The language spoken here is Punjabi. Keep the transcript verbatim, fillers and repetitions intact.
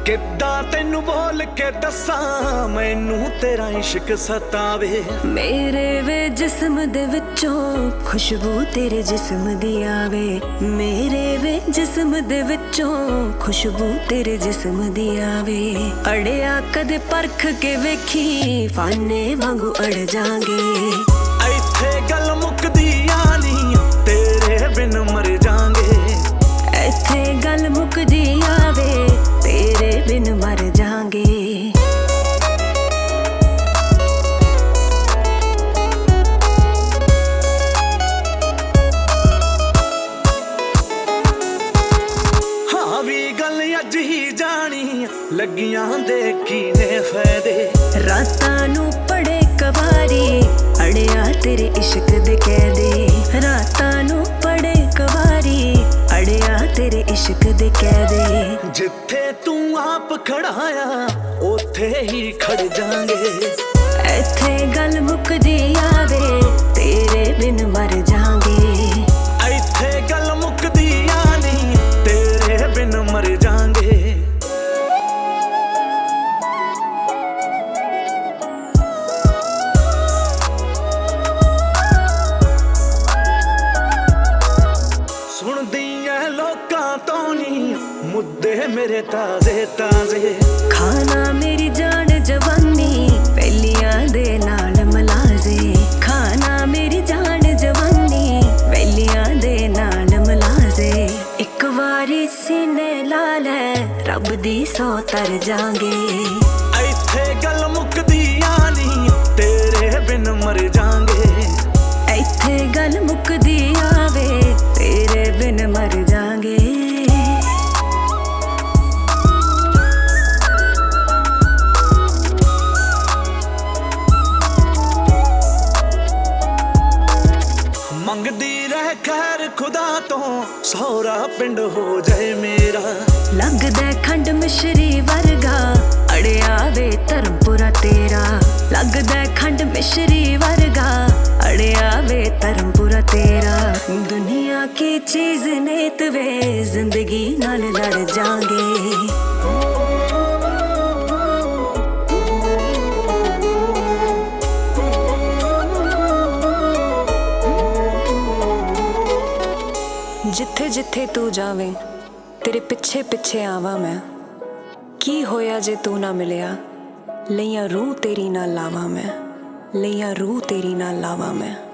ਕਿੱਦਾਂ ਤੈਨੂੰ ਬੋਲ ਕੇ ਦੱਸਾਂ ਮੈਨੂੰ ਤੇਰਾ ਇਸ਼ਕ ਸਤਾਵੇ। ਮੇਰੇ ਵੇ ਜਿਸਮ ਦੇ ਵਿੱਚੋਂ ਖੁਸ਼ਬੂ ਤੇਰੇ ਜਿਸਮ ਦੀ ਆਵੇ। ਮੇਰੇ ਵੇ ਜਿਸਮ ਦੇ ਵਿੱਚੋਂ ਖੁਸ਼ਬੂ ਤੇਰੇ ਜਿਸਮ ਦੀ ਆਵੇ। ਅੜਿਆ ਕਦੇ ਪਰਖ ਕੇ ਵੇਖੀ ਫਾਨੇ ਵਾਂਗੂ ਅੜ ਜਾਾਂਗੇ। ਇੱਥੇ ਗੱਲ ਮੁੱਕਦੀ ਆ ਨੀ ਤੇਰੇ ਬਿਨ ਮਰ ਜਾਾਂਗੇ। ਇੱਥੇ ਗੱਲ ਮੁੱਕਦੀ ਆਵੇ ਤੇਰੇ ਬਿਨ ਮਰ ਜਾਾਂਗੇ। ਹਾਂ ਵੀ ਗੱਲ ਅੱਜ ਹੀ ਜਾਣੀ ਲੱਗੀਆਂ ਦੇਖੀ ਨੇ ਫਾਇਦੇ। ਰਾਤਾਂ ਨੂੰ ਪੜੇ ਕਵਾਰੀ ਅੜਿਆ ਤੇਰੇ ਇਸ਼ਕ ਦੇ ਕਹਿਦੇ। ਰਾਤਾਂ ਨੂੰ ਪੜੇ ਕਵਾਰੀ ਅੜਿਆ ਤੇਰੇ ਇਸ਼ਕ ਦੇ ਕਹਿਦੇ। ਜਿੱਥੇ ਤੂੰ ਆਪ ਖੜਾਇਆ ਉੱਥੇ ਹੀ ਖੜ ਜਾਾਂਗੇ। ਇੱਥੇ ਗੱਲ ਮੁੱਕਦੀ ਆਵੇ ਤੇਰੇ ਬਿਨ ਮਰ ਜਾਾਂਗੇ। ਇੱਥੇ ਗੱਲ ਮੁੱਕਦੀ ਆ ਨੀ ਤੇਰੇ ਬਿਨ ਮਰ ਜਾਾਂਗੇ। ਸੁਣਦੀ ਐ ਲੋਕਾਂ ਤੋਂ ਨੀ ਮੁੱਦੇ ਮੇਰੇ ਤਾਜ਼ੇ ਤਾਜ਼ੇ। ਖਾਣਾ ਮੇਰੀ ਜਾਨ ਜਵਾਨੀ ਪਹਿਲੀਆਂ ਦੇ ਨਾਲ ਮਲਾਜ਼ੇ। ਖਾਣਾ ਮੇਰੀ ਜਾਨ ਜਵਾਨੀ ਪਹਿਲੀਆਂ ਦੇ ਨਾਲ ਮਲਾਜ਼ੇ। ਇੱਕ ਵਾਰੀ ਸੀਨੇ ਲਾ ਲੈ ਰੱਬ ਦੀ ਸੌ ਤਰ ਜਾਾਂਗੇ। ਇੱਥੇ ਗੱਲ ਮੁੱਕਦੀ ਆ ਨੀ ਤੇਰੇ ਬਿਨ ਮਰ ਜਾਾਂਗੇ। ਇੱਥੇ ਗੱਲ ਮੁੱਕਦੀ ਆਵੇ ਤੇਰੇ ਬਿਨ ਮਰ ਜਾਾਂਗੇ। ਮੰਗਦੀ ਰਹਿ ਖੈਰ ਖੁਦਾ ਤੋਂ ਸਹੁਰਾ ਪਿੰਡ ਹੋ ਜਾਏ ਮੇਰਾ। ਲੱਗਦਾ ਖੰਡ ਮਿਸ਼ਰੀ ਵਰਗਾ ਅੜਿਆ ਵੇ ਧਰਮਪੁਰਾ ਤੇਰਾ। ਲੱਗਦਾ ਖੰਡ ਮਿਸ਼ਰੀ ਵਰਗਾ ਅੜਿਆ ਵੇ ਧਰਮਪੁਰਾ ਤੇਰਾ। ਦੁਨੀਆ ਕੀ ਚੀਜ਼ ਨੇਤ ਵੇ ਜ਼ਿੰਦਗੀ ਨਾਲ ਲੜ ਜਾਾਂਗੇ। ਜਿੱਥੇ ਜਿੱਥੇ ਤੂੰ ਜਾਵੇਂ ਤੇਰੇ ਪਿੱਛੇ ਪਿੱਛੇ ਆਵਾਂ ਮੈਂ। ਕੀ ਹੋਇਆ ਜੇ ਤੂੰ ਨਾ ਮਿਲਿਆ ਲਈਆਂ ਰੂਹ ਤੇਰੀ ਨਾਲ ਲਾਵਾਂ ਮੈਂ। ਲਈਆਂ ਰੂਹ ਤੇਰੀ ਨਾਲ ਲਾਵਾਂ ਮੈਂ।